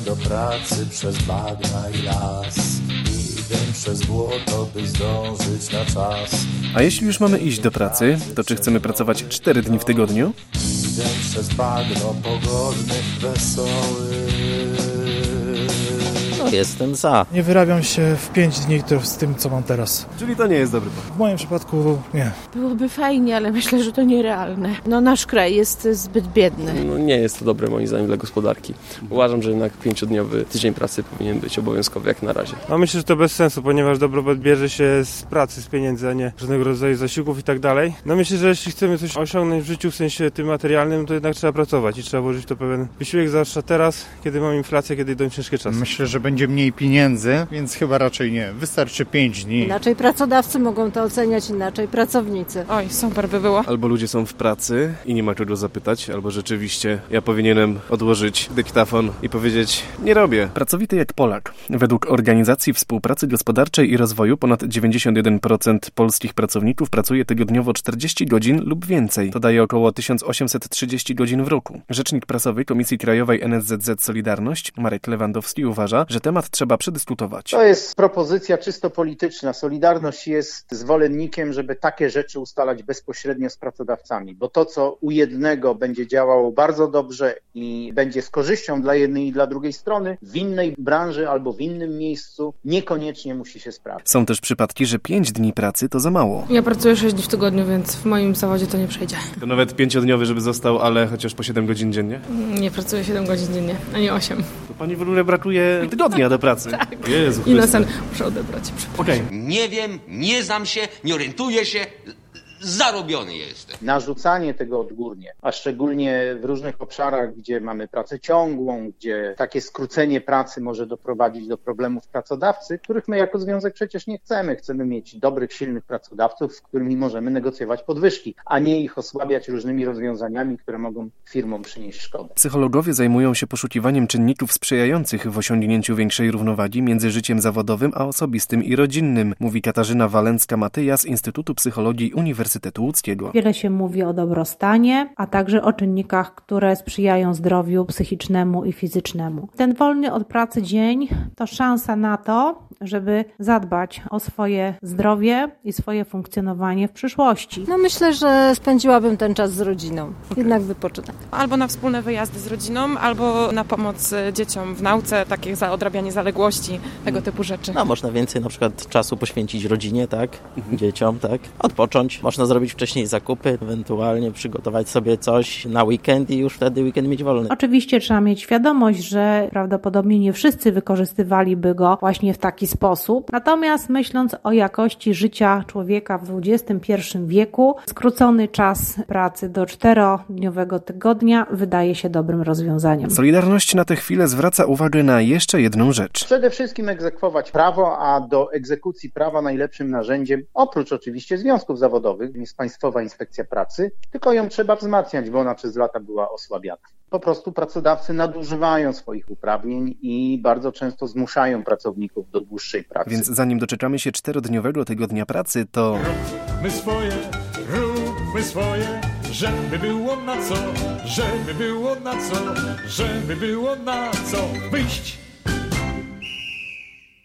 do pracy przez bagna i las. Idę przez błoto, by zdążyć na czas. A jeśli już mamy iść do pracy, to czy chcemy pracować 4 dni w tygodniu? Idę przez bagno pogodny, wesoły. No, jestem za. Nie wyrabiam się w 5 dni z tym, co mam teraz. Czyli to nie jest dobry pomysł. W moim przypadku nie. Byłoby fajnie, ale myślę, że to nierealne. Nasz kraj jest zbyt biedny. Nie jest to dobre moim zdaniem dla gospodarki. Uważam, że jednak 5-dniowy tydzień pracy powinien być obowiązkowy jak na razie. Myślę, że to bez sensu, ponieważ dobrobyt bierze się z pracy, z pieniędzy, a nie różnego rodzaju zasiłków i tak dalej. Myślę, że jeśli chcemy coś osiągnąć w życiu w sensie tym materialnym, to jednak trzeba pracować i trzeba włożyć w to pewien wysiłek, zwłaszcza teraz, kiedy mamy inflację, kiedy idą ciężkie czasy. Myślę, że będzie mniej pieniędzy, więc chyba raczej nie. Wystarczy 5 dni. Inaczej pracodawcy mogą to oceniać, inaczej pracownicy. Oj, super by było. Albo ludzie są w pracy i nie ma czego zapytać, albo rzeczywiście ja powinienem odłożyć dyktafon i powiedzieć, nie robię. Pracowity jak Polak. Według Organizacji Współpracy Gospodarczej i Rozwoju ponad 91% polskich pracowników pracuje tygodniowo 40 godzin lub więcej. To daje około 1830 godzin w roku. Rzecznik prasowy Komisji Krajowej NSZZ Solidarność, Marek Lewandowski, uważa, że temat trzeba przedyskutować. To jest propozycja czysto polityczna. Solidarność jest zwolennikiem, żeby takie rzeczy ustalać bezpośrednio z pracodawcami, bo to, co u jednego będzie działało bardzo dobrze i będzie z korzyścią dla jednej i dla drugiej strony, w innej branży albo w innym miejscu niekoniecznie musi się sprawdzić. Są też przypadki, że 5 dni pracy to za mało. Ja pracuję 6 dni w tygodniu, więc w moim zawodzie to nie przejdzie. To nawet 5-dniowy, żeby został, ale chociaż po 7 godzin dziennie? Nie pracuję 7 godzin dziennie, a nie 8. To pani w ogóle brakuje tygodnia do pracy. Tak. Jezu I na sen muszę odebrać. Okej. Nie wiem, nie znam się, nie orientuję się. Zarobiony jestem. Narzucanie tego odgórnie, a szczególnie w różnych obszarach, gdzie mamy pracę ciągłą, gdzie takie skrócenie pracy może doprowadzić do problemów pracodawcy, których my jako związek przecież nie chcemy. Chcemy mieć dobrych, silnych pracodawców, z którymi możemy negocjować podwyżki, a nie ich osłabiać różnymi rozwiązaniami, które mogą firmom przynieść szkodę. Psychologowie zajmują się poszukiwaniem czynników sprzyjających w osiągnięciu większej równowagi między życiem zawodowym a osobistym i rodzinnym, mówi Katarzyna Walencka-Matyja z Instytutu Psychologii Uniwersytetu Łódzkiego. Wiele się mówi o dobrostanie, a także o czynnikach, które sprzyjają zdrowiu psychicznemu i fizycznemu. Ten wolny od pracy dzień to szansa na to, żeby zadbać o swoje zdrowie i swoje funkcjonowanie w przyszłości. Myślę, że spędziłabym ten czas z rodziną. Jednak wypoczynek. Albo na wspólne wyjazdy z rodziną, albo na pomoc dzieciom w nauce, takich za odrabianie zaległości, tego typu rzeczy. Można więcej na przykład czasu poświęcić rodzinie, tak? Dzieciom, tak? Odpocząć. Można zrobić wcześniej zakupy, ewentualnie przygotować sobie coś na weekend i już wtedy weekend mieć wolny. Oczywiście trzeba mieć świadomość, że prawdopodobnie nie wszyscy wykorzystywaliby go właśnie w taki sposób. Natomiast myśląc o jakości życia człowieka w XXI wieku, skrócony czas pracy do 4-dniowego tygodnia wydaje się dobrym rozwiązaniem. Solidarność na tę chwilę zwraca uwagę na jeszcze jedną rzecz. Przede wszystkim egzekwować prawo, a do egzekucji prawa najlepszym narzędziem, oprócz oczywiście związków zawodowych, jest Państwowa Inspekcja Pracy, tylko ją trzeba wzmacniać, bo ona przez lata była osłabiana. Po prostu pracodawcy nadużywają swoich uprawnień i bardzo często zmuszają pracowników do dłuższej pracy. Więc zanim doczekamy się 4-dniowego tygodnia pracy, to... Róbmy swoje, żeby było na co, żeby było na co, żeby było na co wyjść.